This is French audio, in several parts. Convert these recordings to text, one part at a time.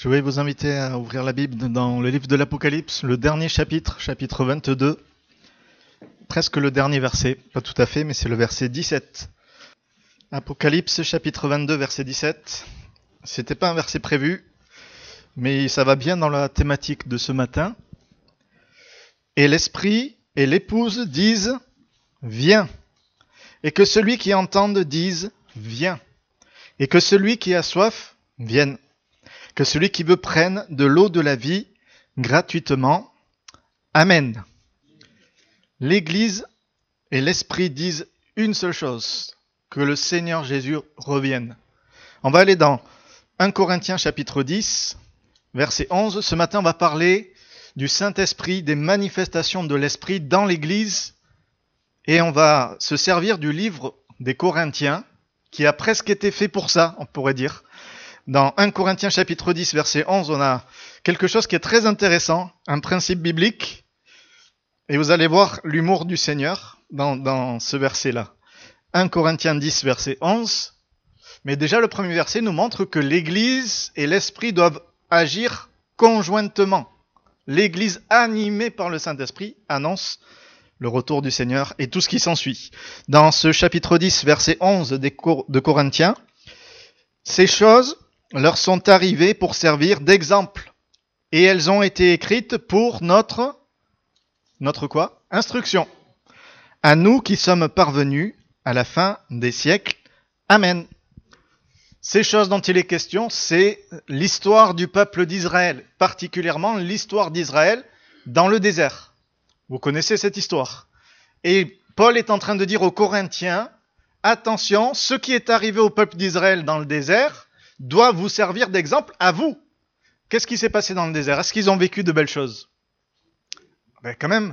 Je vais vous inviter à ouvrir la Bible dans le livre de l'Apocalypse, le dernier chapitre, chapitre 22, presque le dernier verset, pas tout à fait, mais c'est le verset 17. Apocalypse, chapitre 22, verset 17. C'était pas un verset prévu, mais ça va bien dans la thématique de ce matin. Et l'esprit et l'épouse disent « Viens ». Et que celui qui entende dise « Viens ». Et que celui qui a soif vienne. Que celui qui veut prenne de l'eau de la vie gratuitement. Amen. L'Église et l'Esprit disent une seule chose, que le Seigneur Jésus revienne. On va aller dans 1 Corinthiens chapitre 10, verset 11. Ce matin, on va parler du Saint-Esprit, des manifestations de l'Esprit dans l'Église. Et on va se servir du livre des Corinthiens, qui a presque été fait pour ça, on pourrait dire. Dans 1 Corinthiens chapitre 10, verset 11, on a quelque chose qui est très intéressant, un principe biblique. Et vous allez voir l'humour du Seigneur dans ce verset-là. 1 Corinthiens 10, verset 11. Mais déjà, le premier verset nous montre que l'Église et l'Esprit doivent agir conjointement. L'Église animée par le Saint-Esprit annonce le retour du Seigneur et tout ce qui s'ensuit. Dans ce chapitre 10, verset 11 de Corinthiens, ces choses leur sont arrivées pour servir d'exemple. Et elles ont été écrites pour notre quoi ? Instruction. À nous qui sommes parvenus à la fin des siècles. Amen. Ces choses dont il est question, c'est l'histoire du peuple d'Israël, particulièrement l'histoire d'Israël dans le désert. Vous connaissez cette histoire. Et Paul est en train de dire aux Corinthiens, attention, ce qui est arrivé au peuple d'Israël dans le désert doit vous servir d'exemple à vous. Qu'est-ce qui s'est passé dans le désert ? Est-ce qu'ils ont vécu de belles choses ? Quand même,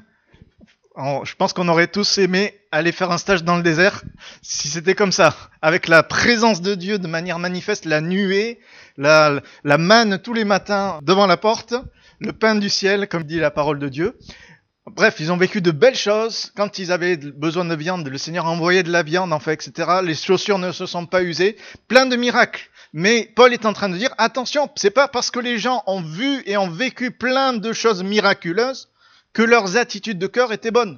je pense qu'on aurait tous aimé aller faire un stage dans le désert si c'était comme ça, avec la présence de Dieu de manière manifeste, la nuée, la manne tous les matins devant la porte, le pain du ciel, comme dit la parole de Dieu. Bref, ils ont vécu de belles choses. Quand ils avaient besoin de viande, le Seigneur envoyait de la viande, etc. Les chaussures ne se sont pas usées. Plein de miracles. Mais Paul est en train de dire, attention, c'est pas parce que les gens ont vu et ont vécu plein de choses miraculeuses que leurs attitudes de cœur étaient bonnes.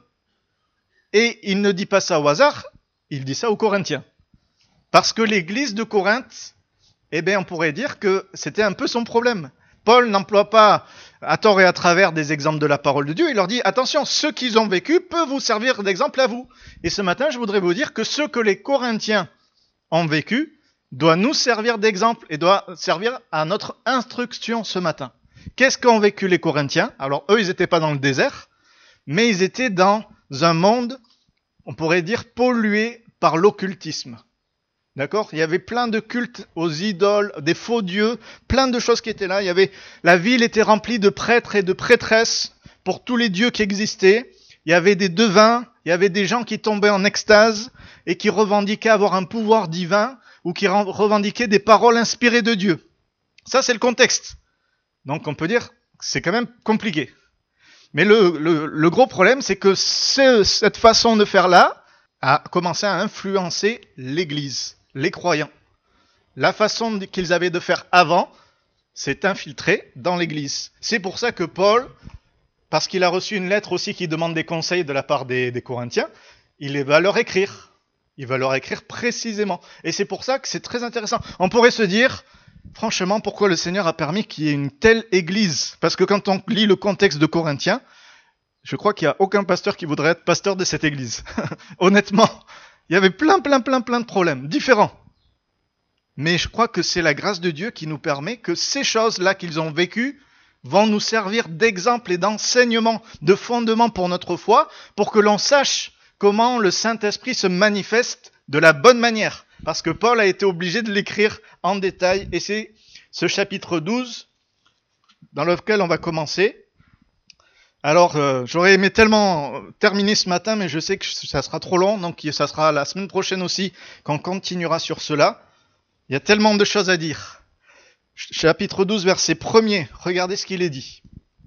Et il ne dit pas ça au hasard, il dit ça aux Corinthiens. Parce que l'église de Corinthe, on pourrait dire que c'était un peu son problème. Paul n'emploie pas à tort et à travers des exemples de la parole de Dieu. Il leur dit, attention, ce qu'ils ont vécu peut vous servir d'exemple à vous. Et ce matin, je voudrais vous dire que ce que les Corinthiens ont vécu doit nous servir d'exemple et doit servir à notre instruction ce matin. Qu'est-ce qu'ont vécu les Corinthiens ? Alors, eux, ils n'étaient pas dans le désert, mais ils étaient dans un monde, on pourrait dire, pollué par l'occultisme. D'accord ? Il y avait plein de cultes aux idoles, des faux dieux, plein de choses qui étaient là. La ville était remplie de prêtres et de prêtresses pour tous les dieux qui existaient. Il y avait des devins, il y avait des gens qui tombaient en extase et qui revendiquaient avoir un pouvoir divin ou qui revendiquaient des paroles inspirées de Dieu. Ça, c'est le contexte. Donc, on peut dire que c'est quand même compliqué. Mais le gros problème, c'est que cette façon de faire là a commencé à influencer l'Église, les croyants. La façon qu'ils avaient de faire avant s'est infiltrée dans l'Église. C'est pour ça que Paul, parce qu'il a reçu une lettre aussi qui demande des conseils de la part des Corinthiens, il va leur écrire. Il va leur écrire précisément. Et c'est pour ça que c'est très intéressant. On pourrait se dire, franchement, pourquoi le Seigneur a permis qu'il y ait une telle église ? Parce que quand on lit le contexte de Corinthiens, je crois qu'il n'y a aucun pasteur qui voudrait être pasteur de cette église. Honnêtement, il y avait plein de problèmes différents. Mais je crois que c'est la grâce de Dieu qui nous permet que ces choses-là qu'ils ont vécues vont nous servir d'exemple et d'enseignement, de fondement pour notre foi, pour que l'on sache comment le Saint-Esprit se manifeste de la bonne manière. Parce que Paul a été obligé de l'écrire en détail. Et c'est ce chapitre 12 dans lequel on va commencer. Alors, j'aurais aimé tellement terminer ce matin, mais je sais que ça sera trop long. Donc, ça sera la semaine prochaine aussi qu'on continuera sur cela. Il y a tellement de choses à dire. Chapitre 12, verset 1er. Regardez ce qu'il est dit.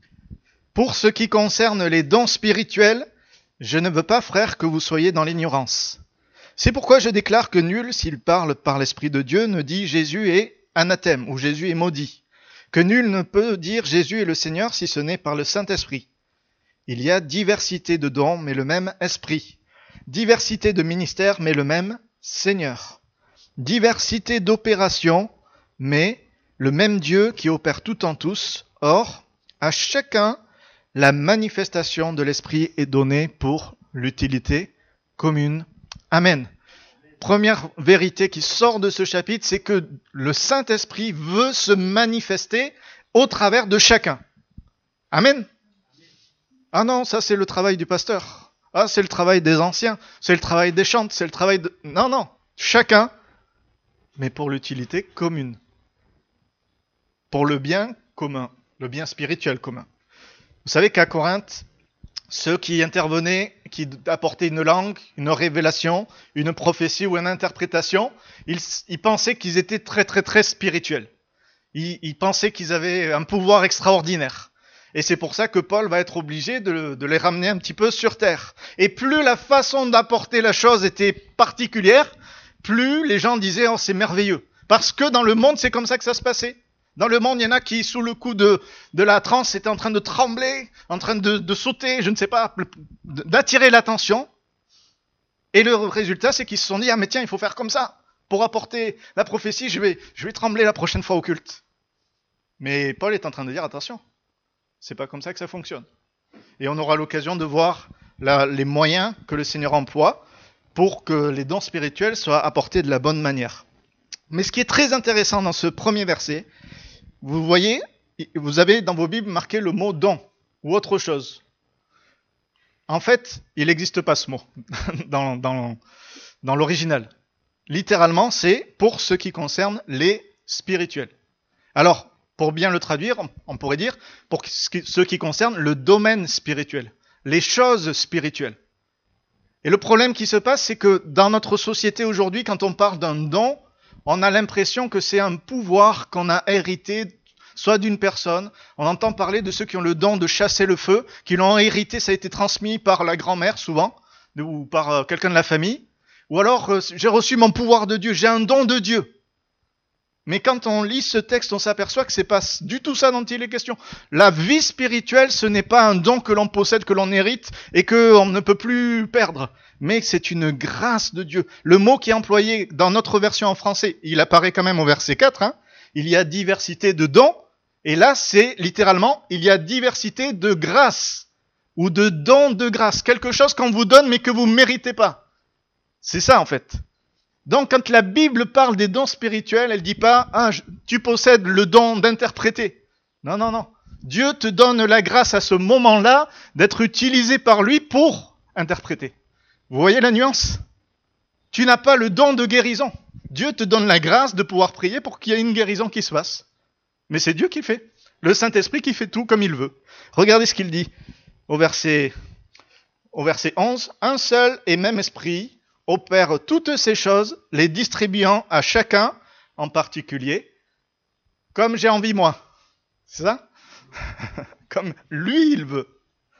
Pour ce qui concerne les dons spirituels, je ne veux pas, frères, que vous soyez dans l'ignorance. C'est pourquoi je déclare que nul, s'il parle par l'Esprit de Dieu, ne dit Jésus est anathème ou Jésus est maudit. que nul ne peut dire Jésus est le Seigneur si ce n'est par le Saint-Esprit. Il y a diversité de dons, mais le même Esprit. Diversité de ministères, mais le même Seigneur. Diversité d'opérations, mais le même Dieu qui opère tout en tous. Or, à chacun, la manifestation de l'Esprit est donnée pour l'utilité commune. Amen. Première vérité qui sort de ce chapitre, c'est que le Saint-Esprit veut se manifester au travers de chacun. Amen. Ah non, ça c'est le travail du pasteur. Ah, c'est le travail des anciens. C'est le travail des chantres. C'est le travail de... Non. Chacun, mais pour l'utilité commune. Pour le bien commun. Le bien spirituel commun. Vous savez qu'à Corinthe, ceux qui intervenaient, qui apportaient une langue, une révélation, une prophétie ou une interprétation, ils pensaient qu'ils étaient très très très spirituels. Ils pensaient qu'ils avaient un pouvoir extraordinaire. Et c'est pour ça que Paul va être obligé de les ramener un petit peu sur terre. Et plus la façon d'apporter la chose était particulière, plus les gens disaient « Oh, c'est merveilleux ». Parce que dans le monde, c'est comme ça que ça se passait. Dans le monde, il y en a qui, sous le coup de la transe, étaient en train de trembler, en train de sauter, je ne sais pas, d'attirer l'attention. Et le résultat, c'est qu'ils se sont dit « Ah mais tiens, il faut faire comme ça. Pour apporter la prophétie, je vais trembler la prochaine fois au culte. » Mais Paul est en train de dire « Attention, c'est pas comme ça que ça fonctionne. » Et on aura l'occasion de voir les moyens que le Seigneur emploie pour que les dons spirituels soient apportés de la bonne manière. Mais ce qui est très intéressant dans ce premier verset, vous voyez, vous avez dans vos Bibles marqué le mot don ou autre chose. En fait, il n'existe pas ce mot dans l'original. Littéralement, c'est pour ce qui concerne les spirituels. Alors, pour bien le traduire, on pourrait dire pour ce qui concerne le domaine spirituel, les choses spirituelles. Et le problème qui se passe, c'est que dans notre société aujourd'hui, quand on parle d'un don, on a l'impression que c'est un pouvoir qu'on a hérité soit d'une personne. On entend parler de ceux qui ont le don de chasser le feu, qui l'ont hérité, ça a été transmis par la grand-mère souvent, ou par quelqu'un de la famille. Ou alors, j'ai reçu mon pouvoir de Dieu, j'ai un don de Dieu. Mais quand on lit ce texte, on s'aperçoit que c'est pas du tout ça dont il est question. La vie spirituelle, ce n'est pas un don que l'on possède, que l'on hérite et qu'on ne peut plus perdre. Mais c'est une grâce de Dieu. Le mot qui est employé dans notre version en français, il apparaît quand même au verset 4. Il y a diversité de dons. Et là, c'est littéralement, il y a diversité de grâce. Ou de dons de grâce. Quelque chose qu'on vous donne mais que vous ne méritez pas. C'est ça en fait. Donc, quand la Bible parle des dons spirituels, elle dit pas « tu possèdes le don d'interpréter ». Non. Dieu te donne la grâce à ce moment-là d'être utilisé par lui pour interpréter. Vous voyez la nuance ? Tu n'as pas le don de guérison. Dieu te donne la grâce de pouvoir prier pour qu'il y ait une guérison qui se fasse. Mais c'est Dieu qui fait. Le Saint-Esprit qui fait tout comme il veut. Regardez ce qu'il dit au verset 11. « Un seul et même esprit opère toutes ces choses, les distribuant à chacun en particulier, comme j'ai envie moi. » C'est ça ? Comme lui, il veut.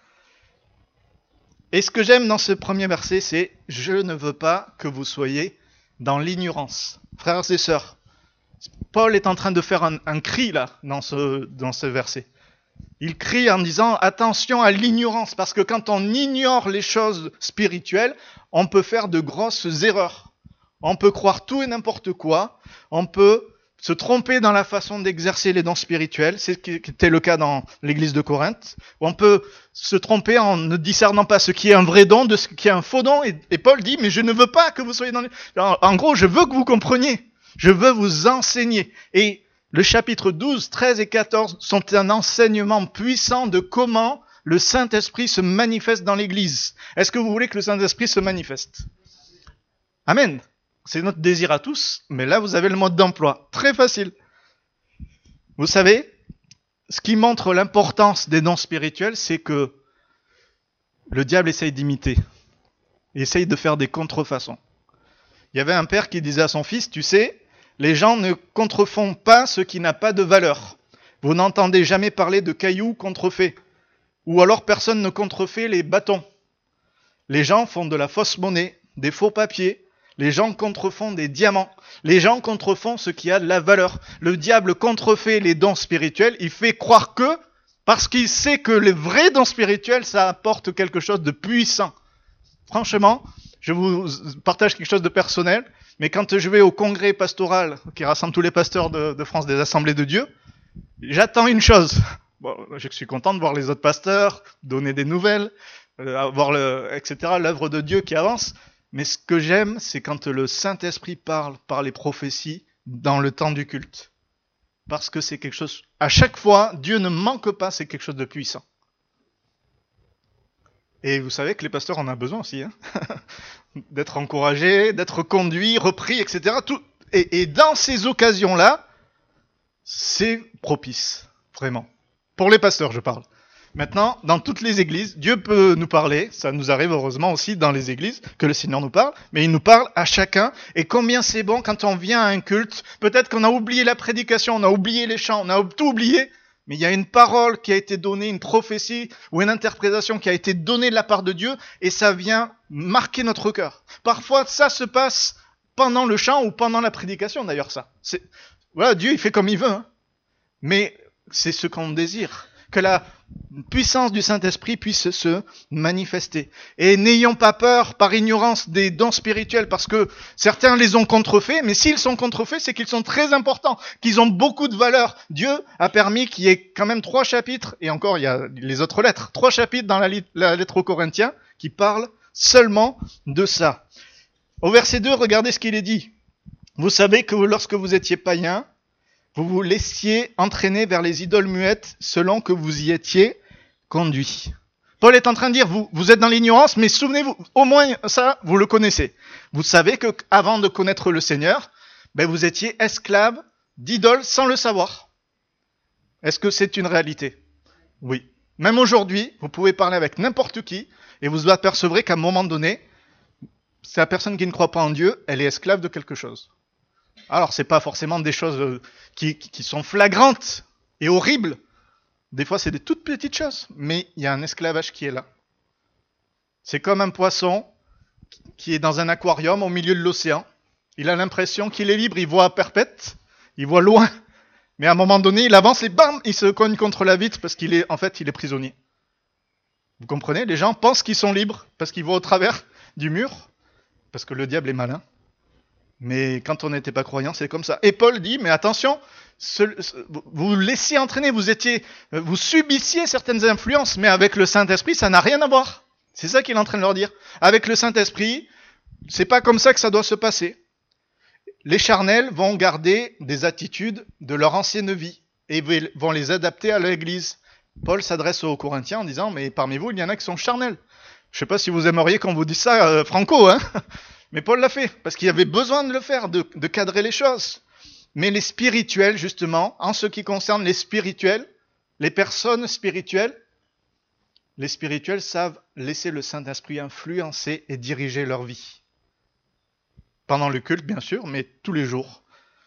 Et ce que j'aime dans ce premier verset, c'est « Je ne veux pas que vous soyez dans l'ignorance. » Frères et sœurs, Paul est en train de faire un cri là, dans ce verset. Il crie en disant « Attention à l'ignorance » parce que quand on ignore les choses spirituelles, on peut faire de grosses erreurs. On peut croire tout et n'importe quoi. On peut se tromper dans la façon d'exercer les dons spirituels. C'est ce qui était le cas dans l'église de Corinthe. On peut se tromper en ne discernant pas ce qui est un vrai don de ce qui est un faux don. Et Paul dit « Mais je ne veux pas que vous soyez dans les... » En gros, je veux que vous compreniez. Je veux vous enseigner. Et le chapitre 12, 13 et 14 sont un enseignement puissant de comment le Saint-Esprit se manifeste dans l'Église. Est-ce que vous voulez que le Saint-Esprit se manifeste ? Amen. C'est notre désir à tous, mais là vous avez le mode d'emploi. Très facile. Vous savez, ce qui montre l'importance des dons spirituels, c'est que le diable essaye d'imiter. Il essaye de faire des contrefaçons. Il y avait un père qui disait à son fils, tu sais, les gens ne contrefont pas ce qui n'a pas de valeur. Vous n'entendez jamais parler de cailloux contrefaits. Ou alors personne ne contrefait les bâtons. Les gens font de la fausse monnaie, des faux papiers. Les gens contrefont des diamants. Les gens contrefont ce qui a de la valeur. Le diable contrefait les dons spirituels. Il fait croire que, parce qu'il sait que les vrais dons spirituels, ça apporte quelque chose de puissant. Franchement, je vous partage quelque chose de personnel, mais quand je vais au congrès pastoral qui rassemble tous les pasteurs de France des Assemblées de Dieu, j'attends une chose. Bon, je suis content de voir les autres pasteurs, donner des nouvelles, voir etc., l'œuvre de Dieu qui avance. Mais ce que j'aime, c'est quand le Saint-Esprit parle par les prophéties dans le temps du culte. Parce que c'est quelque chose, à chaque fois, Dieu ne manque pas, c'est quelque chose de puissant. Et vous savez que les pasteurs en ont besoin aussi, hein. D'être encouragés, d'être conduits, repris, etc. Et dans ces occasions-là, c'est propice, vraiment. Pour les pasteurs, je parle. Maintenant, dans toutes les églises, Dieu peut nous parler, ça nous arrive heureusement aussi dans les églises, que le Seigneur nous parle, mais il nous parle à chacun, et combien c'est bon quand on vient à un culte, peut-être qu'on a oublié la prédication, on a oublié les chants, on a tout oublié, mais il y a une parole qui a été donnée, une prophétie, ou une interprétation qui a été donnée de la part de Dieu, et ça vient marquer notre cœur. Parfois, ça se passe pendant le chant, ou pendant la prédication d'ailleurs, ça. Voilà, Dieu il fait comme il veut, hein. Mais c'est ce qu'on désire, que la puissance du Saint-Esprit puisse se manifester. Et n'ayons pas peur par ignorance des dons spirituels, parce que certains les ont contrefaits, mais s'ils sont contrefaits, c'est qu'ils sont très importants, qu'ils ont beaucoup de valeur. Dieu a permis qu'il y ait quand même 3 chapitres, et encore il y a les autres lettres, 3 chapitres dans la lettre aux Corinthiens, qui parlent seulement de ça. Au verset 2, regardez ce qu'il est dit. Vous savez que lorsque vous étiez païens, vous vous laissiez entraîner vers les idoles muettes selon que vous y étiez conduits. Paul est en train de dire, vous êtes dans l'ignorance, mais souvenez-vous, au moins ça, vous le connaissez. Vous savez que avant de connaître le Seigneur, vous étiez esclaves d'idoles sans le savoir. Est-ce que c'est une réalité? Oui. Même aujourd'hui, vous pouvez parler avec n'importe qui, et vous apercevrez qu'à un moment donné, c'est la personne qui ne croit pas en Dieu, elle est esclave de quelque chose. Alors, c'est pas forcément des choses qui sont flagrantes et horribles. Des fois, c'est des toutes petites choses, mais il y a un esclavage qui est là. C'est comme un poisson qui est dans un aquarium au milieu de l'océan. Il a l'impression qu'il est libre, il voit à perpète, il voit loin. Mais à un moment donné, il avance et bam, il se cogne contre la vitre parce qu'il est, en fait, il est prisonnier. Vous comprenez? Les gens pensent qu'ils sont libres parce qu'ils voient au travers du mur, parce que le diable est malin. Mais quand on n'était pas croyant, c'est comme ça. Et Paul dit, mais attention, vous vous laissiez entraîner, vous subissiez certaines influences, mais avec le Saint-Esprit, ça n'a rien à voir. C'est ça qu'il est en train de leur dire. Avec le Saint-Esprit, c'est pas comme ça que ça doit se passer. Les charnels vont garder des attitudes de leur ancienne vie et vont les adapter à l'Église. Paul s'adresse aux Corinthiens en disant, mais parmi vous, il y en a qui sont charnels. Je sais pas si vous aimeriez qu'on vous dise ça, franco, hein. Mais Paul l'a fait, parce qu'il y avait besoin de le faire, de cadrer les choses. Mais les spirituels, justement, en ce qui concerne les spirituels, les personnes spirituelles, les spirituels savent laisser le Saint-Esprit influencer et diriger leur vie. Pendant le culte, bien sûr, mais tous les jours.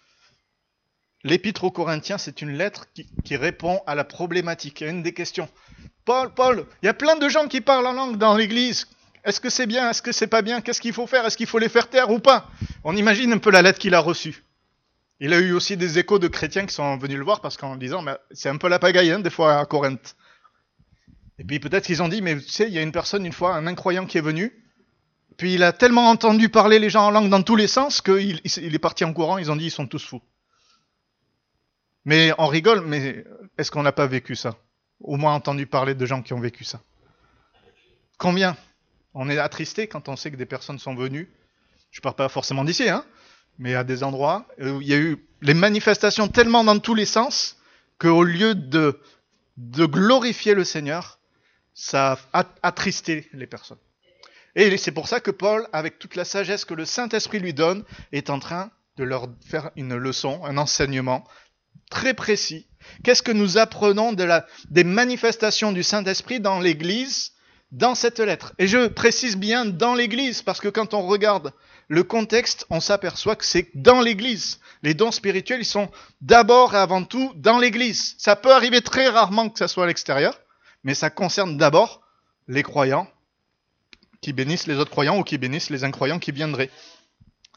L'Épître aux Corinthiens, c'est une lettre qui répond à la problématique, à une des questions. Paul, il y a plein de gens qui parlent en langue dans l'église. Est-ce que c'est bien? Est-ce que c'est pas bien? Qu'est-ce qu'il faut faire? Est-ce qu'il faut les faire taire ou pas? On imagine un peu la lettre qu'il a reçue. Il a eu aussi des échos de chrétiens qui sont venus le voir parce qu'en disant, c'est un peu la pagaille, hein, des fois à Corinthe. Et puis peut-être qu'ils ont dit, mais tu sais, il y a une personne, une fois, un incroyant qui est venu, puis il a tellement entendu parler les gens en langue dans tous les sens qu'il est parti en courant, ils ont dit, ils sont tous fous. Mais on rigole, mais est-ce qu'on n'a pas vécu ça? Au moins entendu parler de gens qui ont vécu ça. Combien? On est attristé quand on sait que des personnes sont venues, je ne parle pas forcément d'ici, hein, mais à des endroits où il y a eu les manifestations tellement dans tous les sens qu'au lieu de glorifier le Seigneur, ça a attristé les personnes. Et c'est pour ça que Paul, avec toute la sagesse que le Saint-Esprit lui donne, est en train de leur faire une leçon, un enseignement très précis. Qu'est-ce que nous apprenons des manifestations du Saint-Esprit dans l'Église, dans cette lettre? Et je précise bien dans l'Église, parce que quand on regarde le contexte, on s'aperçoit que c'est dans l'Église. Les dons spirituels, ils sont d'abord et avant tout dans l'Église. Ça peut arriver très rarement que ça soit à l'extérieur, mais ça concerne d'abord les croyants qui bénissent les autres croyants ou qui bénissent les incroyants qui viendraient.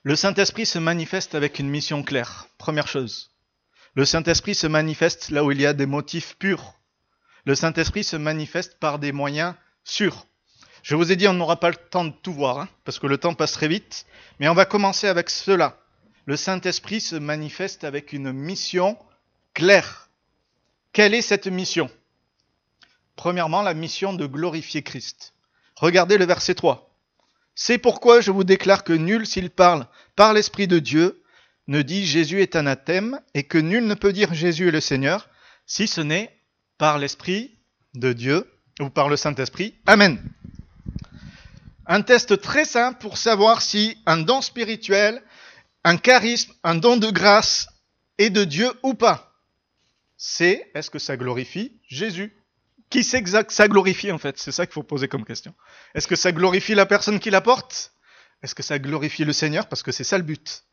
Le Saint-Esprit se manifeste avec une mission claire. Première chose. Le Saint-Esprit se manifeste là où il y a des motifs purs. Le Saint-Esprit se manifeste par des moyens sûrs. Je vous ai dit, on n'aura pas le temps de tout voir, parce que le temps passe très vite. Mais on va commencer avec cela. Le Saint-Esprit se manifeste avec une mission claire. Quelle est cette mission ? Premièrement, la mission de glorifier Christ. Regardez le verset 3. C'est pourquoi je vous déclare que nul, s'il parle par l'Esprit de Dieu, ne dit Jésus est anathème, et que nul ne peut dire Jésus est le Seigneur, si ce n'est par l'Esprit de Dieu, ou par le Saint-Esprit. Amen. Un test très simple pour savoir si un don spirituel, un charisme, un don de grâce est de Dieu ou pas. C'est, est-ce que ça glorifie Jésus ? Qui c'est que ça glorifie en fait ? C'est ça qu'il faut poser comme question. Est-ce que ça glorifie la personne qui l'apporte ? Est-ce que ça glorifie le Seigneur ? Parce que c'est ça le but.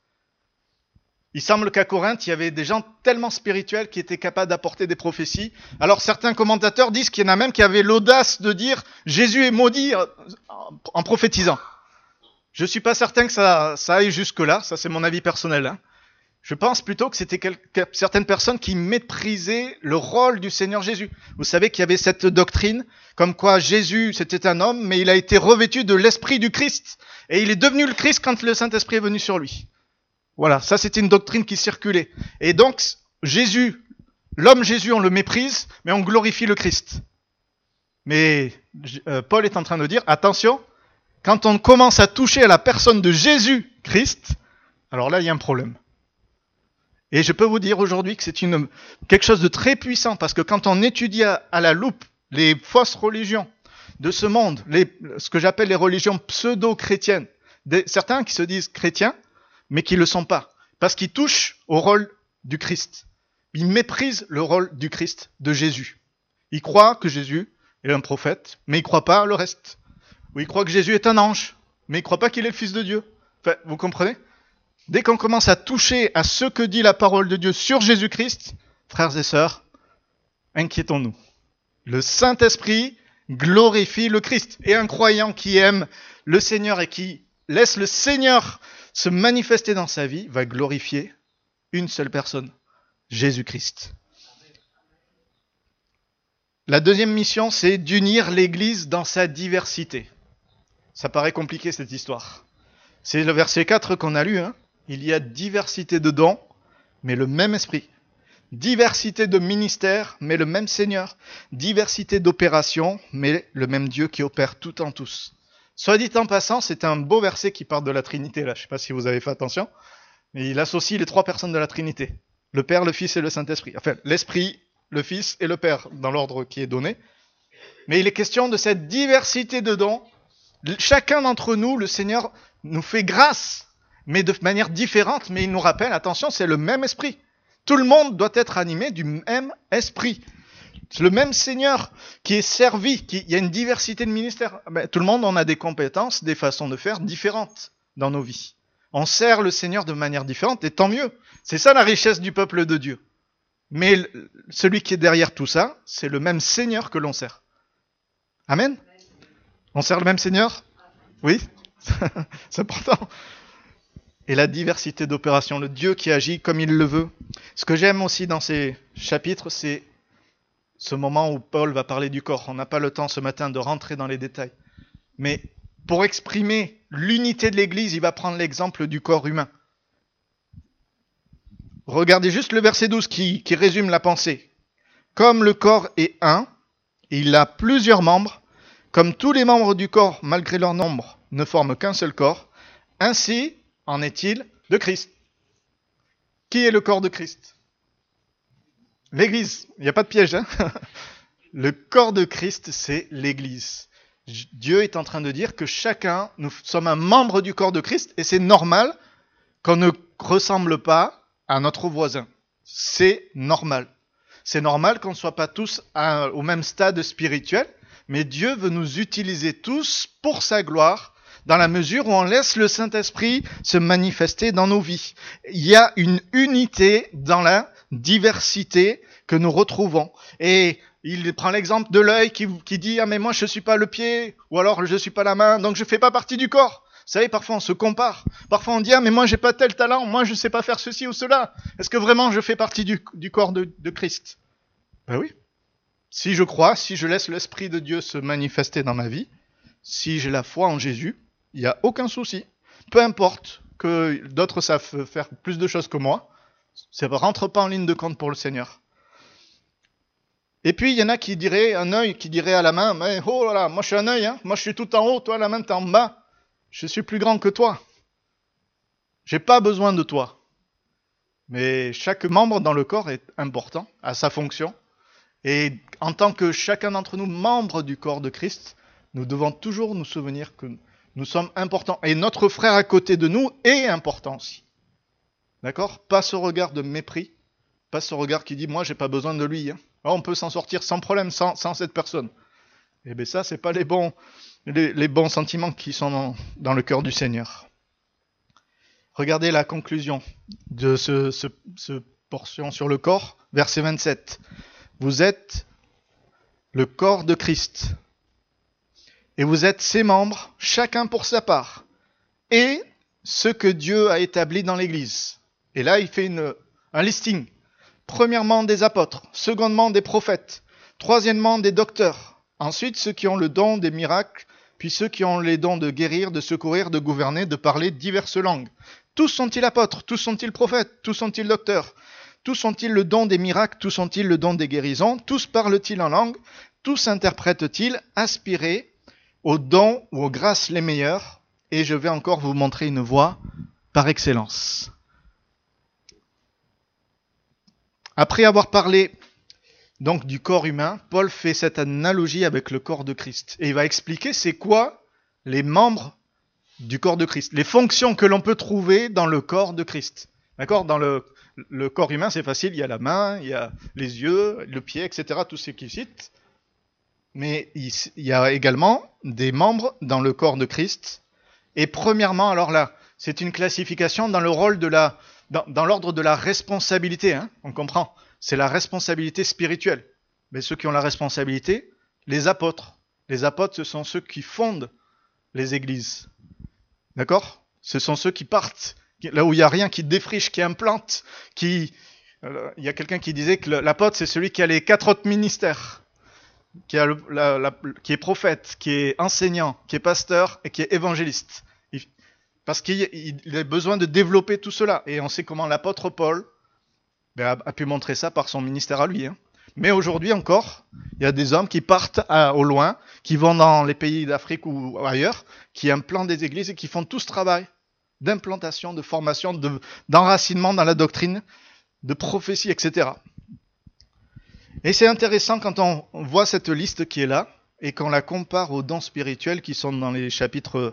Il semble qu'à Corinthe, il y avait des gens tellement spirituels qui étaient capables d'apporter des prophéties. Alors certains commentateurs disent qu'il y en a même qui avaient l'audace de dire « Jésus est maudit » en prophétisant. Je ne suis pas certain que ça aille jusque-là, ça c'est mon avis personnel. Je pense plutôt que c'était certaines personnes qui méprisaient le rôle du Seigneur Jésus. Vous savez qu'il y avait cette doctrine comme quoi Jésus c'était un homme, mais il a été revêtu de l'Esprit du Christ. Et il est devenu le Christ quand le Saint-Esprit est venu sur lui. Voilà, ça c'était une doctrine qui circulait. Et donc, Jésus, l'homme Jésus, on le méprise, mais on glorifie le Christ. Mais Paul est en train de dire, attention, quand on commence à toucher à la personne de Jésus-Christ, alors là, il y a un problème. Et je peux vous dire aujourd'hui que c'est quelque chose de très puissant, parce que quand on étudie à la loupe les fausses religions de ce monde, ce que j'appelle les religions pseudo-chrétiennes, certains qui se disent chrétiens, mais qui ne le sont pas, parce qu'ils touchent au rôle du Christ. Ils méprisent le rôle du Christ, de Jésus. Ils croient que Jésus est un prophète, mais ils ne croient pas le reste. Ou ils croient que Jésus est un ange, mais ils ne croient pas qu'il est le Fils de Dieu. Enfin, vous comprenez ? Dès qu'on commence à toucher à ce que dit la parole de Dieu sur Jésus-Christ, frères et sœurs, inquiétons-nous. Le Saint-Esprit glorifie le Christ. Et un croyant qui aime le Seigneur et qui laisse le Seigneur se manifester dans sa vie va glorifier une seule personne, Jésus-Christ. La deuxième mission, c'est d'unir l'Église dans sa diversité. Ça paraît compliqué cette histoire. C'est le verset 4 qu'on a lu. Il y a diversité de dons, mais le même esprit. Diversité de ministères, mais le même Seigneur. Diversité d'opérations, mais le même Dieu qui opère tout en tous. Soit dit en passant, c'est un beau verset qui parle de la Trinité. Là, je ne sais pas si vous avez fait attention, mais il associe les trois personnes de la Trinité. Le Père, le Fils et le Saint-Esprit. Enfin, l'Esprit, le Fils et le Père, dans l'ordre qui est donné. Mais il est question de cette diversité de dons. Chacun d'entre nous, le Seigneur nous fait grâce, mais de manière différente. Mais il nous rappelle, attention, c'est le même esprit. Tout le monde doit être animé du même esprit. C'est le même Seigneur qui est servi. Il y a une diversité de ministères. Tout le monde, on a des compétences, des façons de faire différentes dans nos vies. On sert le Seigneur de manière différente, et tant mieux. C'est ça la richesse du peuple de Dieu. Mais celui qui est derrière tout ça, c'est le même Seigneur que l'on sert. Amen ? On sert le même Seigneur ? Oui ? C'est important. Et la diversité d'opérations, le Dieu qui agit comme il le veut. Ce que j'aime aussi dans ces chapitres, c'est ce moment où Paul va parler du corps. On n'a pas le temps ce matin de rentrer dans les détails. Mais pour exprimer l'unité de l'Église, il va prendre l'exemple du corps humain. Regardez juste le verset 12 qui résume la pensée. Comme le corps est un, et il a plusieurs membres, comme tous les membres du corps, malgré leur nombre, ne forment qu'un seul corps, ainsi en est-il de Christ. Qui est le corps de Christ ? L'Église. Il n'y a pas de piège. Le corps de Christ, c'est l'Église. Dieu est en train de dire que chacun, nous sommes un membre du corps de Christ, et c'est normal qu'on ne ressemble pas à notre voisin. C'est normal. C'est normal qu'on ne soit pas tous au même stade spirituel, mais Dieu veut nous utiliser tous pour sa gloire, dans la mesure où on laisse le Saint-Esprit se manifester dans nos vies. Il y a une unité dans la diversité que nous retrouvons. Et il prend l'exemple de l'œil qui dit « Ah mais moi je ne suis pas le pied » ou alors « Je ne suis pas la main, donc je ne fais pas partie du corps ». savez, parfois on se compare. Parfois on dit, ah mais moi j'ai pas tel talent, moi je sais pas faire ceci ou cela. Est-ce que vraiment je fais partie du corps de Christ? Ben oui. Si je crois, si je laisse l'Esprit de Dieu se manifester dans ma vie, si j'ai la foi en Jésus, il n'y a aucun souci. Peu importe que d'autres savent faire plus de choses que moi, ça ne rentre pas en ligne de compte pour le Seigneur. Et puis il y en a qui diraient, un œil qui dirait à la main, mais oh là là, moi je suis un œil, hein, moi je suis tout en haut, toi la main t'es en bas, je suis plus grand que toi. J'ai pas besoin de toi. Mais chaque membre dans le corps est important, à sa fonction. Et en tant que chacun d'entre nous, membre du corps de Christ, nous devons toujours nous souvenir que nous sommes importants. Et notre frère à côté de nous est important aussi. D'accord? Pas ce regard de mépris, pas ce regard qui dit, moi j'ai pas besoin de lui. Hein. Alors, on peut s'en sortir sans problème, sans cette personne. Et bien ça, c'est pas les bons sentiments qui sont dans le cœur du Seigneur. Regardez la conclusion de ce portion sur le corps, verset 27. Vous êtes le corps de Christ. Et vous êtes ses membres, chacun pour sa part. Et ce que Dieu a établi dans l'Église. Et là, il fait un listing. Premièrement, des apôtres. Secondement, des prophètes. Troisièmement, des docteurs. Ensuite, ceux qui ont le don des miracles. Puis ceux qui ont les dons de guérir, de secourir, de gouverner, de parler diverses langues. Tous sont-ils apôtres? Tous sont-ils prophètes? Tous sont-ils docteurs? Tous ont-ils le don des miracles? Tous ont-ils le don des guérisons? Tous parlent-ils en langue? Tous interprètent-ils? Aspirez aux dons ou aux grâces les meilleures. Et je vais encore vous montrer une voie par excellence. Après avoir parlé donc du corps humain, Paul fait cette analogie avec le corps de Christ. Et il va expliquer c'est quoi les membres du corps de Christ, les fonctions que l'on peut trouver dans le corps de Christ. D'accord? Dans le corps humain, c'est facile, il y a la main, il y a les yeux, le pied, etc., tout ce qu'il cite. Mais il y a également des membres dans le corps de Christ. Et premièrement, alors là, c'est une classification dans le rôle dans l'ordre de la responsabilité, hein, on comprend. C'est la responsabilité spirituelle. Mais ceux qui ont la responsabilité, les apôtres. Les apôtres, ce sont ceux qui fondent les églises. D'accord? Ce sont ceux qui partent, là où il n'y a rien, qui défrichent, qui implantent, il y a quelqu'un qui disait que l'apôtre, c'est celui qui a les 4 autres ministères. Qui est prophète, qui est enseignant, qui est pasteur et qui est évangéliste. Parce qu'il a besoin de développer tout cela. Et on sait comment l'apôtre Paul a pu montrer ça par son ministère à lui. Hein. Mais aujourd'hui encore, il y a des hommes qui partent au loin, qui vont dans les pays d'Afrique ou ailleurs, qui implantent des églises et qui font tout ce travail d'implantation, de formation, d'enracinement dans la doctrine, de prophétie, etc. Et c'est intéressant quand on voit cette liste qui est là et qu'on la compare aux dons spirituels qui sont dans les chapitres,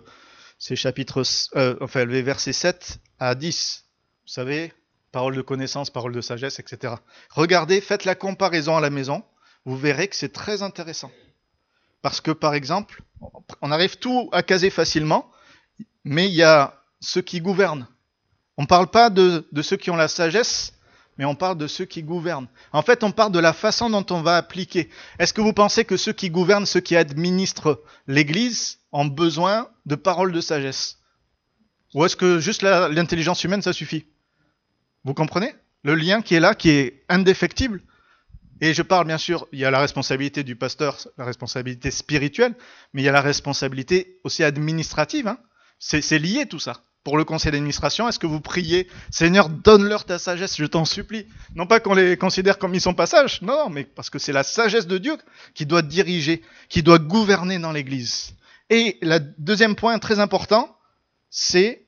les versets 7 à 10. Vous savez, parole de connaissance, parole de sagesse, etc. Regardez, faites la comparaison à la maison, vous verrez que c'est très intéressant. Parce que par exemple, on arrive tout à caser facilement, mais il y a ceux qui gouvernent. On ne parle pas de ceux qui ont la sagesse, mais on parle de ceux qui gouvernent. En fait, on parle de la façon dont on va appliquer. Est-ce que vous pensez que ceux qui gouvernent, ceux qui administrent l'Église, ont besoin de paroles de sagesse? Ou est-ce que juste l'intelligence humaine, ça suffit? Vous comprenez? Le lien qui est là, qui est indéfectible. Et je parle bien sûr, il y a la responsabilité du pasteur, la responsabilité spirituelle, mais il y a la responsabilité aussi administrative. Hein. C'est lié tout ça. Pour le conseil d'administration, est-ce que vous priez, Seigneur, donne-leur ta sagesse, je t'en supplie. Non pas qu'on les considère comme ils sont pas sages, non, mais parce que c'est la sagesse de Dieu qui doit diriger, qui doit gouverner dans l'Église. Et le deuxième point très important, c'est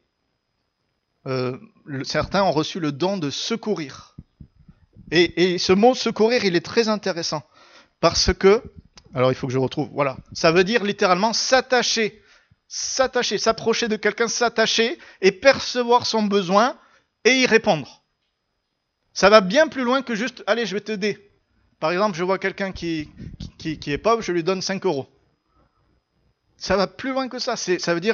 certains ont reçu le don de secourir. Et ce mot secourir, il est très intéressant parce que, alors il faut que je retrouve, voilà, ça veut dire littéralement s'attacher, s'approcher de quelqu'un, s'attacher et percevoir son besoin et y répondre. Ça va bien plus loin que juste, allez, je vais t'aider. Par exemple, je vois quelqu'un qui est pauvre, je lui donne 5 €. Ça va plus loin que ça. Ça veut dire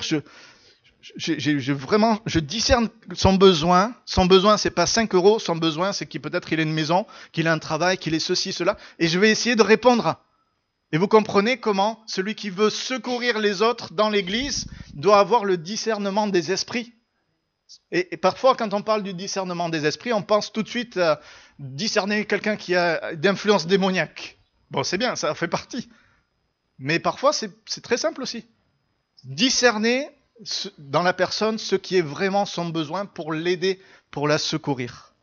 je discerne son besoin. Son besoin, c'est pas 5 €. Son besoin, c'est qu'il peut-être il a une maison, qu'il a un travail, qu'il est ceci, cela. Et je vais essayer de répondre. Et vous comprenez comment celui qui veut secourir les autres dans l'église, doit avoir le discernement des esprits. Et parfois, quand on parle du discernement des esprits, on pense tout de suite à discerner quelqu'un qui a d'influence démoniaque. Bon, c'est bien, ça fait partie. Mais parfois, c'est très simple aussi. Discerner dans la personne ce qui est vraiment son besoin pour l'aider, pour la secourir.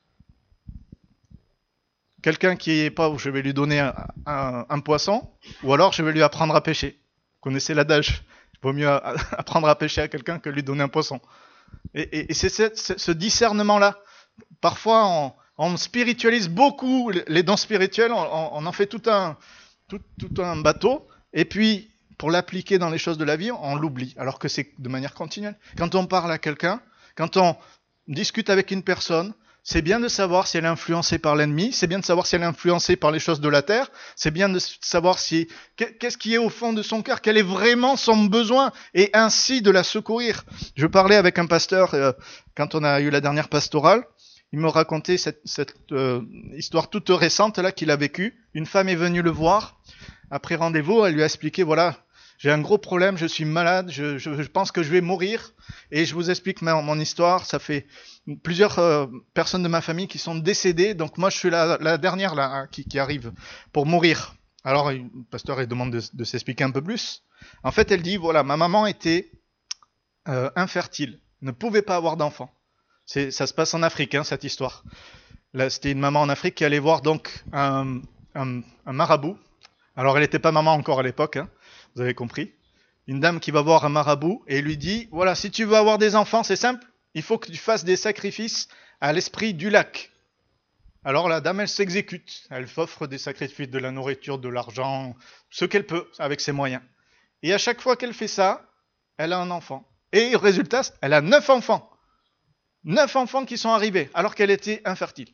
Quelqu'un qui est pas, je vais lui donner un poisson, ou alors je vais lui apprendre à pêcher. Vous connaissez l'adage, il vaut mieux apprendre à pêcher à quelqu'un que lui donner un poisson. Et c'est ce discernement-là. Parfois, on spiritualise beaucoup les dons spirituels, on en fait tout un bateau, et puis pour l'appliquer dans les choses de la vie, on l'oublie, alors que c'est de manière continuelle. Quand on parle à quelqu'un, quand on discute avec une personne, c'est bien de savoir si elle est influencée par l'ennemi, c'est bien de savoir si elle est influencée par les choses de la terre, c'est bien de savoir qu'est-ce qui est au fond de son cœur, quel est vraiment son besoin, et ainsi de la secourir. Je parlais avec un pasteur quand on a eu la dernière pastorale, il me racontait cette histoire toute récente là qu'il a vécue. Une femme est venue le voir, après rendez-vous, elle lui a expliqué, voilà, j'ai un gros problème, je suis malade, je pense que je vais mourir, et je vous explique mon histoire, ça fait plusieurs personnes de ma famille qui sont décédées, donc moi je suis la dernière là hein, qui arrive pour mourir. Alors le pasteur il demande de s'expliquer un peu plus. En fait elle dit, voilà, ma maman était infertile, ne pouvait pas avoir d'enfant. Ça se passe en Afrique hein, cette histoire. Là, c'était une maman en Afrique qui allait voir donc un marabout. Alors elle n'était pas maman encore à l'époque, hein, vous avez compris. Une dame qui va voir un marabout et lui dit, voilà, si tu veux avoir des enfants, c'est simple, il faut que tu fasses des sacrifices à l'esprit du lac. Alors la dame, elle s'exécute, elle offre des sacrifices, de la nourriture, de l'argent, ce qu'elle peut avec ses moyens. Et à chaque fois qu'elle fait ça, elle a un enfant. Et résultat, elle a 9 enfants. 9 enfants qui sont arrivés alors qu'elle était infertile.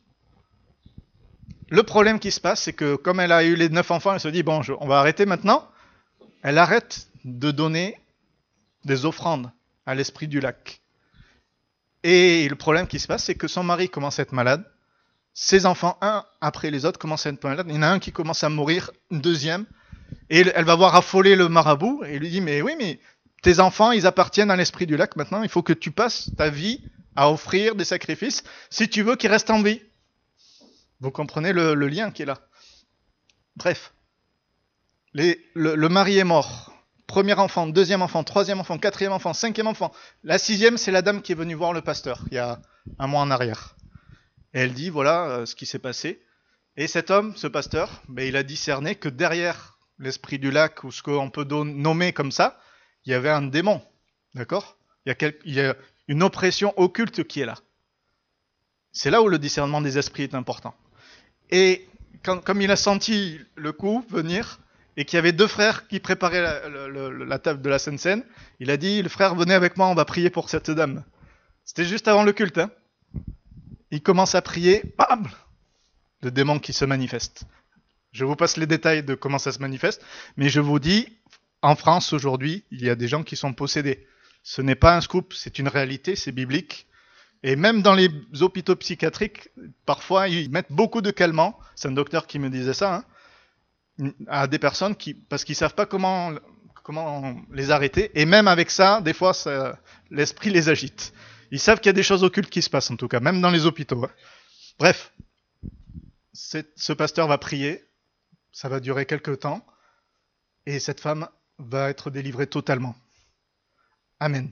Le problème qui se passe, c'est que comme elle a eu les 9 enfants, elle se dit, bon, on va arrêter maintenant. Elle arrête de donner des offrandes à l'esprit du lac. Et le problème qui se passe, c'est que son mari commence à être malade. Ses enfants, un après les autres, commencent à être malades. Il y en a un qui commence à mourir, un deuxième. Et elle va voir affoler le marabout et lui dit, mais oui, mais tes enfants, ils appartiennent à l'esprit du lac. Maintenant, il faut que tu passes ta vie à offrir des sacrifices si tu veux qu'ils restent en vie. Vous comprenez le lien qui est là. Bref, le mari est mort. Premier enfant, deuxième enfant, troisième enfant, quatrième enfant, cinquième enfant. La sixième, c'est la dame qui est venue voir le pasteur il y a un mois en arrière. Et elle dit, voilà ce qui s'est passé. Et cet homme, ce pasteur, il a discerné que derrière l'esprit du lac, ou ce qu'on peut nommer comme ça, il y avait un démon. D'accord ? Il y a une oppression occulte qui est là. C'est là où le discernement des esprits est important. Et comme il a senti le coup venir, et qu'il y avait 2 frères qui préparaient la table de la Sainte Seine, il a dit, le frère, venez avec moi, on va prier pour cette dame. C'était juste avant le culte. Hein. Il commence à prier, bam, le démon qui se manifeste. Je vous passe les détails de comment ça se manifeste, mais je vous dis, en France aujourd'hui, il y a des gens qui sont possédés. Ce n'est pas un scoop, c'est une réalité, c'est biblique. Et même dans les hôpitaux psychiatriques, parfois, ils mettent beaucoup de calmants. C'est un docteur qui me disait ça, hein, à des personnes parce qu'ils savent pas comment les arrêter. Et même avec ça, des fois, l'esprit les agite. Ils savent qu'il y a des choses occultes qui se passent, en tout cas, même dans les hôpitaux. Hein. Bref, ce pasteur va prier. Ça va durer quelques temps. Et cette femme va être délivrée totalement. Amen.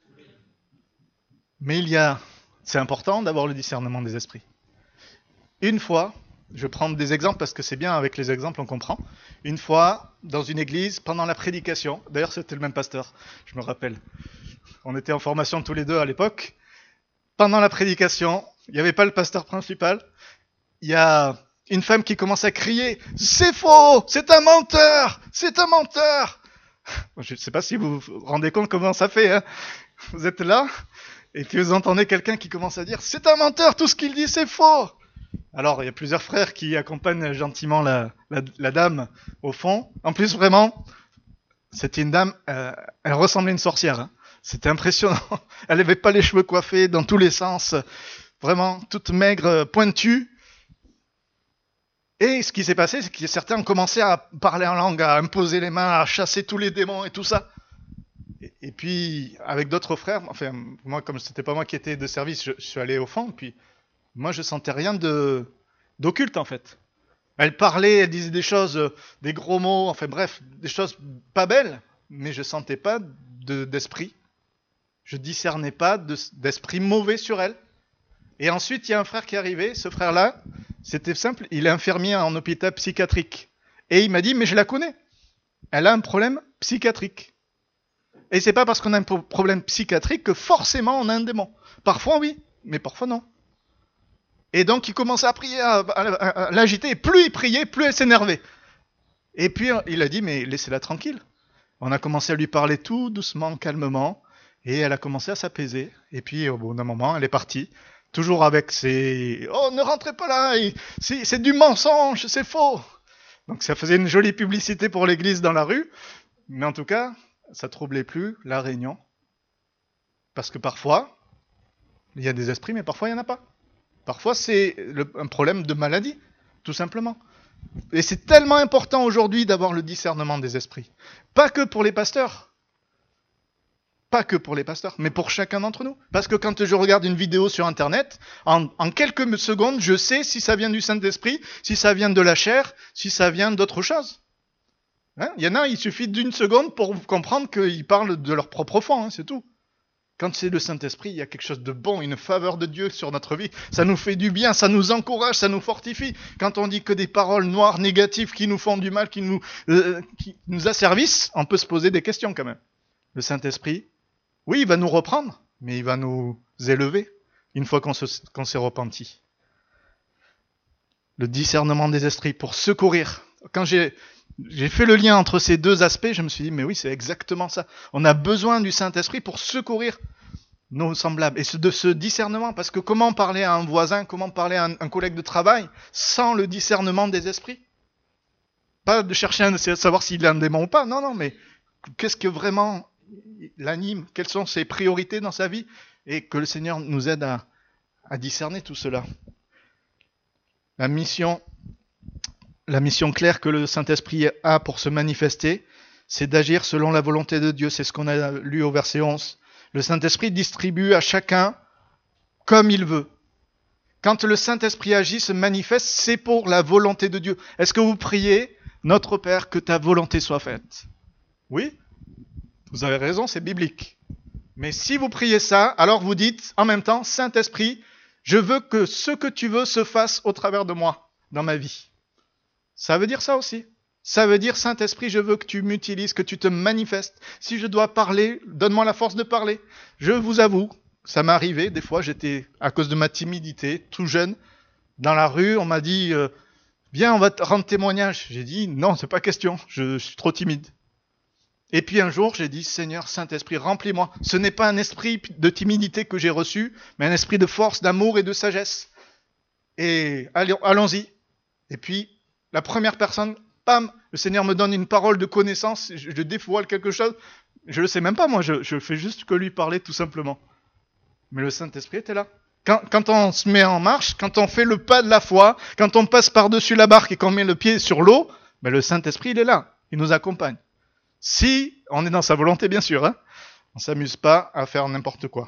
Mais c'est important d'avoir le discernement des esprits. Une fois, je vais prendre des exemples parce que c'est bien, avec les exemples on comprend. Une fois, dans une église, pendant la prédication, d'ailleurs c'était le même pasteur, je me rappelle. On était en formation tous les deux à l'époque. Pendant la prédication, il n'y avait pas le pasteur principal. Il y a une femme qui commence à crier « C'est faux! C'est un menteur! C'est un menteur !» Je ne sais pas si vous vous rendez compte comment ça fait. Hein. Vous êtes là et puis vous entendez quelqu'un qui commence à dire « C'est un menteur, tout ce qu'il dit c'est faux !» Alors il y a plusieurs frères qui accompagnent gentiment la dame au fond. En plus vraiment, c'était une dame, elle ressemblait à une sorcière. Hein. C'était impressionnant. Elle n'avait pas les cheveux coiffés dans tous les sens. Vraiment, toute maigre, pointue. Et ce qui s'est passé, c'est que certains ont commencé à parler en langue, à imposer les mains, à chasser tous les démons et tout ça. Et puis, avec d'autres frères, enfin, moi, comme c'était pas moi qui étais de service, je suis allé au fond, puis moi, je sentais rien d'occulte, en fait. Elle parlait, elle disait des choses, des gros mots, enfin bref, des choses pas belles, mais je sentais pas d'esprit. Je discernais pas d'esprit mauvais sur elle. Et ensuite, il y a un frère qui est arrivé, ce frère-là, c'était simple, il est infirmier en hôpital psychiatrique. Et il m'a dit, mais je la connais. Elle a un problème psychiatrique. Et c'est pas parce qu'on a un problème psychiatrique que forcément on a un démon. Parfois oui, mais parfois non. Et donc il commençait à prier, à l'agiter, et plus il priait, plus elle s'énervait. Et puis il a dit, mais laissez-la tranquille. On a commencé à lui parler tout doucement, calmement, et elle a commencé à s'apaiser. Et puis au bout d'un moment, elle est partie. Toujours avec ses... Oh, ne rentrez pas là, c'est du mensonge, c'est faux. Donc ça faisait une jolie publicité pour l'église dans la rue. Mais en tout cas, ça troublait plus la réunion. Parce que parfois, il y a des esprits, mais parfois il n'y en a pas. Parfois c'est un problème de maladie, tout simplement. Et c'est tellement important aujourd'hui d'avoir le discernement des esprits. Pas que pour les pasteurs. Pas que pour les pasteurs, mais pour chacun d'entre nous. Parce que quand je regarde une vidéo sur Internet, en quelques secondes, je sais si ça vient du Saint-Esprit, si ça vient de la chair, si ça vient d'autre chose. Hein, il y en a, il suffit d'une seconde pour comprendre qu'ils parlent de leur propre foi, hein, c'est tout. Quand c'est le Saint-Esprit, il y a quelque chose de bon, une faveur de Dieu sur notre vie. Ça nous fait du bien, ça nous encourage, ça nous fortifie. Quand on dit que des paroles noires, négatives, qui nous font du mal, qui nous asservissent, on peut se poser des questions quand même. Le Saint-Esprit, oui, il va nous reprendre, mais il va nous élever une fois qu'on s'est repenti. Le discernement des esprits pour secourir. Quand j'ai fait le lien entre ces deux aspects, je me suis dit, mais oui, c'est exactement ça. On a besoin du Saint-Esprit pour secourir nos semblables. Et de ce discernement, parce que comment parler à un voisin, comment parler à un collègue de travail sans le discernement des esprits? Pas de chercher à savoir s'il a un démon ou pas, non, mais qu'est-ce que vraiment l'anime, quelles sont ses priorités dans sa vie, et que le Seigneur nous aide à discerner tout cela. La mission claire que le Saint-Esprit a pour se manifester, c'est d'agir selon la volonté de Dieu. C'est ce qu'on a lu au verset 11. Le Saint-Esprit distribue à chacun comme il veut. Quand le Saint-Esprit agit, se manifeste, c'est pour la volonté de Dieu. Est-ce que vous priez, notre Père, que ta volonté soit faite? Oui, vous avez raison, c'est biblique. Mais si vous priez ça, alors vous dites en même temps, Saint-Esprit, je veux que ce que tu veux se fasse au travers de moi, dans ma vie. Ça veut dire ça aussi. Ça veut dire, Saint-Esprit, je veux que tu m'utilises, que tu te manifestes. Si je dois parler, donne-moi la force de parler. Je vous avoue, ça m'est arrivé, des fois, j'étais, à cause de ma timidité, tout jeune, dans la rue, on m'a dit, viens, on va te rendre témoignage. J'ai dit, non, c'est pas question, je suis trop timide. Et puis un jour, j'ai dit, Seigneur, Saint-Esprit, remplis-moi. Ce n'est pas un esprit de timidité que j'ai reçu, mais un esprit de force, d'amour et de sagesse. Et allons-y. Et puis, la première personne, bam, le Seigneur me donne une parole de connaissance, je dévoile quelque chose. Je le sais même pas, moi, je fais juste que lui parler tout simplement. Mais le Saint-Esprit était là. Quand on se met en marche, quand on fait le pas de la foi, quand on passe par-dessus la barque et qu'on met le pied sur l'eau, ben le Saint-Esprit, il est là, il nous accompagne. Si on est dans sa volonté, bien sûr, hein, on ne s'amuse pas à faire n'importe quoi.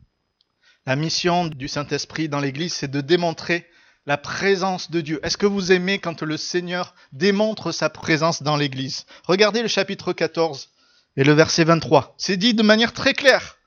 La mission du Saint-Esprit dans l'Église, c'est de démontrer la présence de Dieu. Est-ce que vous aimez quand le Seigneur démontre sa présence dans l'Église? Regardez le chapitre 14 et le verset 23. C'est dit de manière très claire.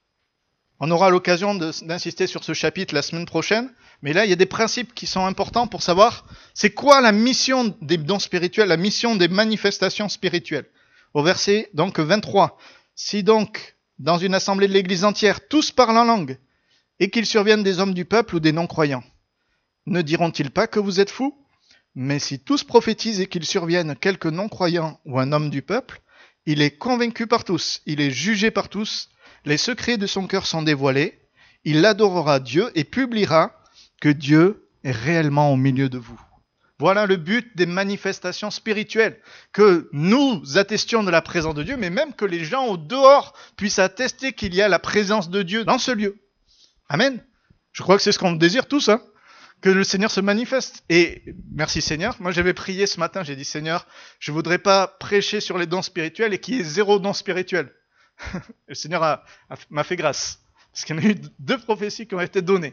On aura l'occasion d'insister sur ce chapitre la semaine prochaine, mais là, il y a des principes qui sont importants pour savoir c'est quoi la mission des dons spirituels, la mission des manifestations spirituelles. Au verset donc 23. Si donc, dans une assemblée de l'Église entière, tous parlent en langue, et qu'il survienne des hommes du peuple ou des non-croyants, ne diront-ils pas que vous êtes fous? Mais si tous prophétisent et qu'il survienne quelque non-croyant ou un homme du peuple, il est convaincu par tous, il est jugé par tous, les secrets de son cœur sont dévoilés, il adorera Dieu et publiera que Dieu est réellement au milieu de vous. Voilà le but des manifestations spirituelles, que nous attestions de la présence de Dieu, mais même que les gens au dehors puissent attester qu'il y a la présence de Dieu dans ce lieu. Amen. Je crois que c'est ce qu'on désire tous, hein, que le Seigneur se manifeste. Et merci Seigneur, moi j'avais prié ce matin, j'ai dit Seigneur, je voudrais pas prêcher sur les dons spirituels et qu'il y ait 0 don spirituel. Le Seigneur m'a fait grâce. Parce qu'il y en a eu 2 prophéties qui ont été données.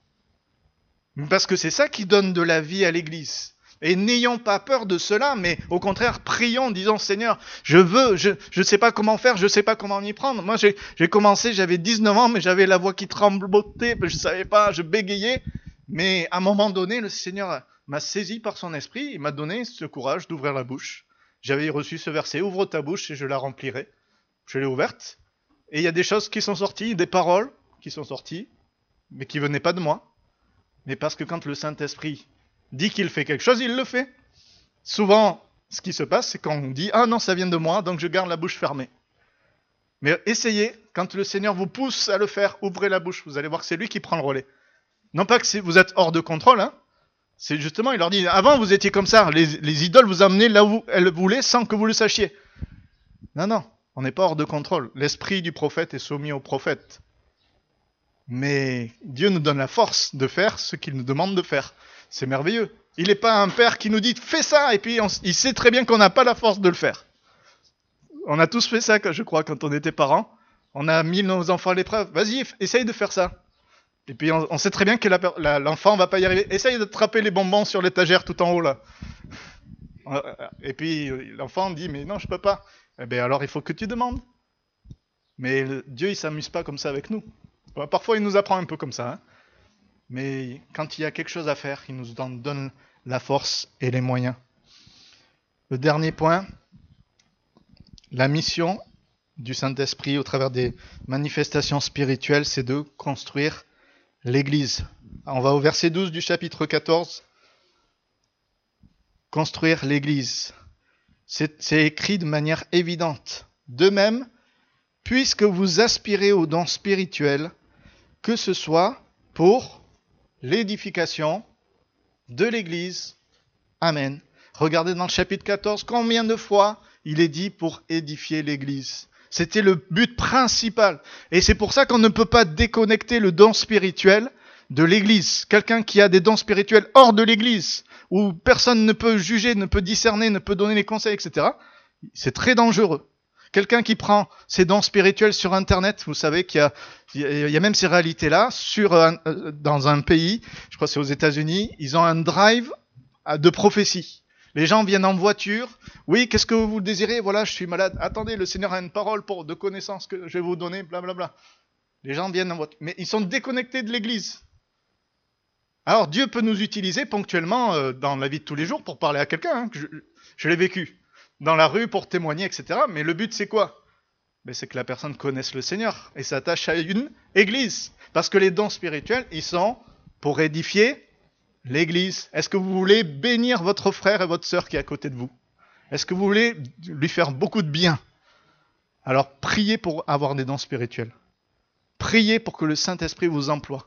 Parce que c'est ça qui donne de la vie à l'Église. Et n'ayons pas peur de cela, mais au contraire, prions, disons, Seigneur, je sais pas comment faire, je sais pas comment m'y prendre. Moi, j'ai commencé, j'avais 19 ans, mais j'avais la voix qui tremblotait, je savais pas, je bégayais. Mais à un moment donné, le Seigneur m'a saisi par son esprit, il m'a donné ce courage d'ouvrir la bouche. J'avais reçu ce verset, ouvre ta bouche et je la remplirai. Je l'ai ouverte. Et il y a des choses qui sont sorties, des paroles qui sont sorties, mais qui venaient pas de moi. Mais parce que quand le Saint-Esprit dit qu'il fait quelque chose, il le fait. Souvent, ce qui se passe, c'est quand on dit « Ah non, ça vient de moi, donc je garde la bouche fermée ». Mais essayez, quand le Seigneur vous pousse à le faire, ouvrez la bouche, vous allez voir que c'est lui qui prend le relais. Non pas que vous êtes hors de contrôle, hein. C'est justement, il leur dit « Avant, vous étiez comme ça, les idoles vous amenaient là où elles voulaient sans que vous le sachiez. » Non, on n'est pas hors de contrôle. L'esprit du prophète est soumis au prophète. Mais Dieu nous donne la force de faire ce qu'il nous demande de faire. C'est merveilleux. Il n'est pas un père qui nous dit « Fais ça » et puis il sait très bien qu'on n'a pas la force de le faire. On a tous fait ça, je crois, quand on était parents. On a mis nos enfants à l'épreuve. Vas-y, essaye de faire ça. Et puis on sait très bien que l'enfant ne va pas y arriver. Essaye d'attraper les bonbons sur l'étagère tout en haut là. Et puis l'enfant dit « Mais non, je peux pas. » Eh bien alors il faut que tu demandes. Mais Dieu, il ne s'amuse pas comme ça avec nous. Parfois, il nous apprend un peu comme ça. Hein. Mais quand il y a quelque chose à faire, il nous en donne la force et les moyens. Le dernier point, la mission du Saint-Esprit au travers des manifestations spirituelles, c'est de construire l'Église. On va au verset 12 du chapitre 14. Construire l'Église. C'est écrit de manière évidente. De même, puisque vous aspirez aux dons spirituels, que ce soit pour l'édification de l'Église. Amen. Regardez dans le chapitre 14, combien de fois il est dit pour édifier l'Église. C'était le but principal. Et c'est pour ça qu'on ne peut pas déconnecter le don spirituel de l'Église. Quelqu'un qui a des dons spirituels hors de l'Église, où personne ne peut juger, ne peut discerner, ne peut donner les conseils, etc., c'est très dangereux. Quelqu'un qui prend ses dons spirituels sur Internet, vous savez qu'il y a même ces réalités-là, dans un pays, je crois que c'est aux États-Unis, ils ont un drive de prophétie. Les gens viennent en voiture. Oui, qu'est-ce que vous désirez? Voilà, je suis malade. Attendez, le Seigneur a une parole de connaissance que je vais vous donner, blablabla. Les gens viennent en voiture. Mais ils sont déconnectés de l'Église. Alors Dieu peut nous utiliser ponctuellement dans la vie de tous les jours pour parler à quelqu'un. Hein, je l'ai vécu. Dans la rue pour témoigner, etc. Mais le but, c'est quoi? C'est que la personne connaisse le Seigneur et s'attache à une église. Parce que les dons spirituels, ils sont pour édifier l'église. Est-ce que vous voulez bénir votre frère et votre sœur qui est à côté de vous? Est-ce que vous voulez lui faire beaucoup de bien? Alors priez pour avoir des dons spirituels. Priez pour que le Saint-Esprit vous emploie.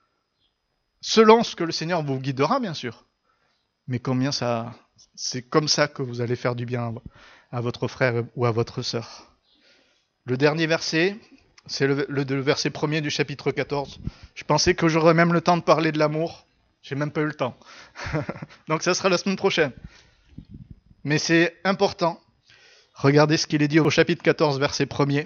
Selon ce que le Seigneur vous guidera, bien sûr. Mais c'est comme ça que vous allez faire du bien à votre frère ou à votre sœur. Le dernier verset, c'est le verset 1er du chapitre 14. Je pensais que j'aurais même le temps de parler de l'amour. J'ai même pas eu le temps. Donc ça sera la semaine prochaine. Mais c'est important. Regardez ce qu'il est dit au chapitre 14, verset 1er.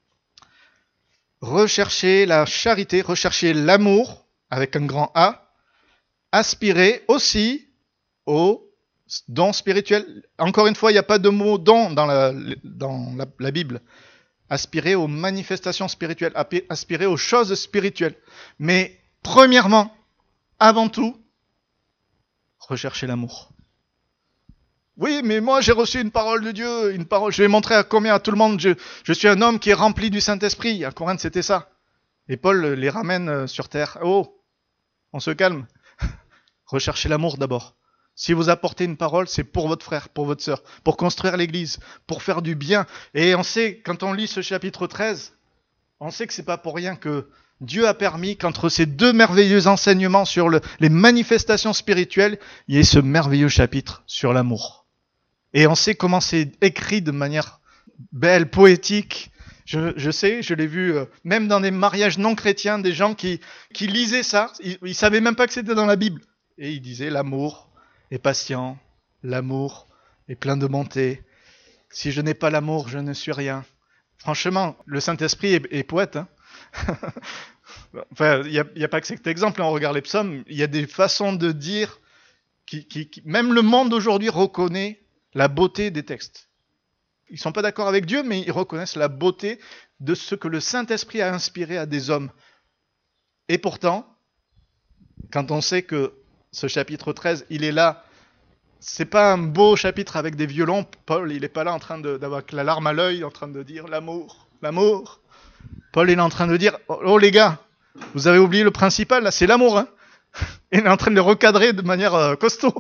Recherchez la charité, recherchez l'amour, avec un grand A. Aspirez aussi au don spirituel. Encore une fois, il n'y a pas de mot don dans la Bible. Aspirer aux manifestations spirituelles, aspirer aux choses spirituelles. Mais premièrement, avant tout, rechercher l'amour. Oui, mais moi j'ai reçu une parole de Dieu, je vais montrer à tout le monde, je suis un homme qui est rempli du Saint-Esprit. À Corinthe, c'était ça. Et Paul les ramène sur terre. Oh, on se calme. Recherchez l'amour d'abord. Si vous apportez une parole, c'est pour votre frère, pour votre sœur, pour construire l'église, pour faire du bien. Et on sait, quand on lit ce chapitre 13, on sait que c'est pas pour rien que Dieu a permis qu'entre ces 2 merveilleux enseignements sur les manifestations spirituelles, il y ait ce merveilleux chapitre sur l'amour. Et on sait comment c'est écrit de manière belle, poétique. Je sais, je l'ai vu même dans des mariages non chrétiens, des gens qui lisaient ça, ils savaient même pas que c'était dans la Bible. Et ils disaient l'amour est patient, l'amour est plein de bonté. Si je n'ai pas l'amour, je ne suis rien. Franchement, le Saint-Esprit est poète. Hein. Enfin, il n'y a pas que cet exemple. On regarde les psaumes, il y a des façons de dire même le monde aujourd'hui reconnaît la beauté des textes. Ils ne sont pas d'accord avec Dieu, mais ils reconnaissent la beauté de ce que le Saint-Esprit a inspiré à des hommes. Et pourtant, quand on sait que ce chapitre 13, il est là, c'est pas un beau chapitre avec des violons. Paul, il n'est pas là en train d'avoir la larme à l'œil, en train de dire l'amour, l'amour. Paul, il est en train de dire, oh les gars, vous avez oublié le principal, là, c'est l'amour. Hein. Il est en train de le recadrer de manière costaud.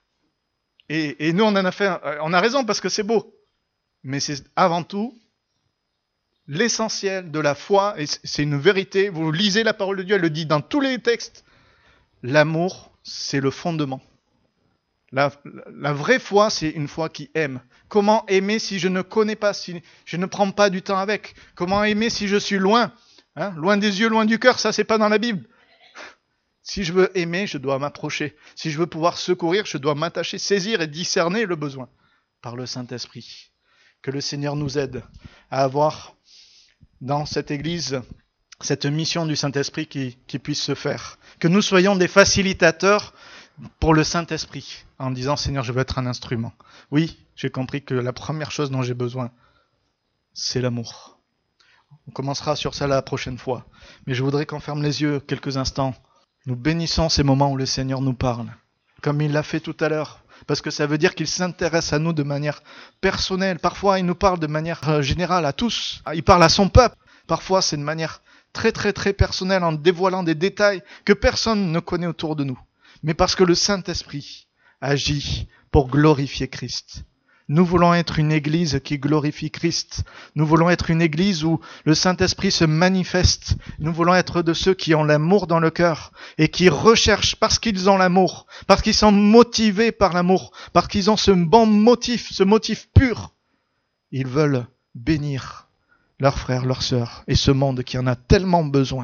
Et nous, on a raison parce que c'est beau. Mais c'est avant tout l'essentiel de la foi, et c'est une vérité. Vous lisez la parole de Dieu, elle le dit dans tous les textes. L'amour, c'est le fondement. La vraie foi, c'est une foi qui aime. Comment aimer si je ne connais pas, si je ne prends pas du temps avec? Comment aimer si je suis loin? Loin des yeux, loin du cœur, ça c'est pas dans la Bible. Si je veux aimer, je dois m'approcher. Si je veux pouvoir secourir, je dois m'attacher, saisir et discerner le besoin par le Saint-Esprit. Que le Seigneur nous aide à avoir dans cette Église cette mission du Saint-Esprit qui puisse se faire. Que nous soyons des facilitateurs pour le Saint-Esprit, en disant « Seigneur, je veux être un instrument ». Oui, j'ai compris que la première chose dont j'ai besoin, c'est l'amour. On commencera sur ça la prochaine fois. Mais je voudrais qu'on ferme les yeux quelques instants. Nous bénissons ces moments où le Seigneur nous parle, comme il l'a fait tout à l'heure. Parce que ça veut dire qu'il s'intéresse à nous de manière personnelle. Parfois, il nous parle de manière générale à tous. Il parle à son peuple. Parfois, c'est de manière très très très personnelle, en dévoilant des détails que personne ne connaît autour de nous. Mais parce que le Saint-Esprit agit pour glorifier Christ. Nous voulons être une église qui glorifie Christ. Nous voulons être une église où le Saint-Esprit se manifeste. Nous voulons être de ceux qui ont l'amour dans le cœur et qui recherchent parce qu'ils ont l'amour, parce qu'ils sont motivés par l'amour, parce qu'ils ont ce bon motif, ce motif pur. Ils veulent bénir leurs frères, leurs sœurs et ce monde qui en a tellement besoin.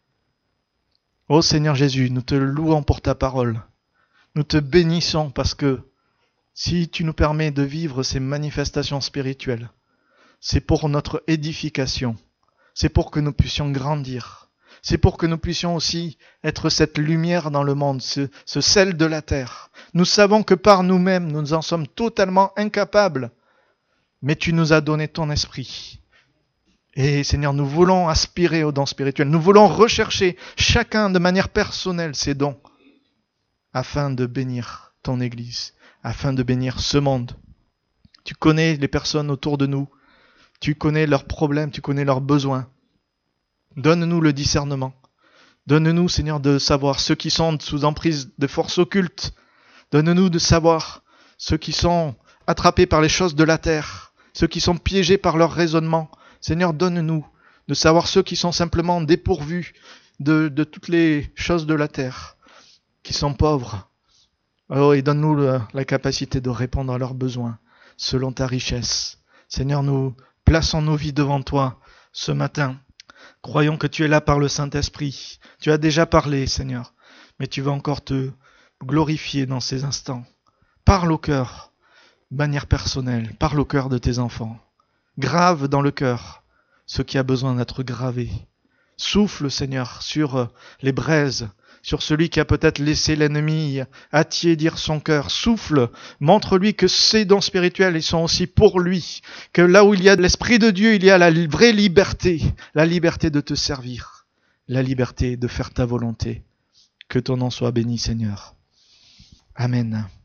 Ô Seigneur Jésus, nous te louons pour ta parole. Nous te bénissons parce que si tu nous permets de vivre ces manifestations spirituelles, c'est pour notre édification, c'est pour que nous puissions grandir, c'est pour que nous puissions aussi être cette lumière dans le monde, ce sel de la terre. Nous savons que par nous-mêmes, nous en sommes totalement incapables, mais tu nous as donné ton esprit. Et Seigneur, nous voulons aspirer aux dons spirituels, nous voulons rechercher chacun de manière personnelle ces dons, afin de bénir ton Église, afin de bénir ce monde. Tu connais les personnes autour de nous, tu connais leurs problèmes, tu connais leurs besoins. Donne-nous le discernement. Donne-nous, Seigneur, de savoir ceux qui sont sous emprise de forces occultes. Donne-nous de savoir ceux qui sont attrapés par les choses de la terre, ceux qui sont piégés par leur raisonnement. Seigneur, donne-nous de savoir ceux qui sont simplement dépourvus de toutes les choses de la terre, qui sont pauvres. Oh, et donne-nous la capacité de répondre à leurs besoins selon ta richesse. Seigneur, nous plaçons nos vies devant toi ce matin. Croyons que tu es là par le Saint-Esprit. Tu as déjà parlé, Seigneur, mais tu vas encore te glorifier dans ces instants. Parle au cœur, de manière personnelle. Parle au cœur de tes enfants. Grave dans le cœur ce qui a besoin d'être gravé. Souffle, Seigneur, sur les braises, sur celui qui a peut-être laissé l'ennemi attiédir son cœur. Souffle, montre-lui que ces dons spirituels, ils sont aussi pour lui. Que là où il y a de l'Esprit de Dieu, il y a la vraie liberté. La liberté de te servir. La liberté de faire ta volonté. Que ton nom soit béni, Seigneur. Amen.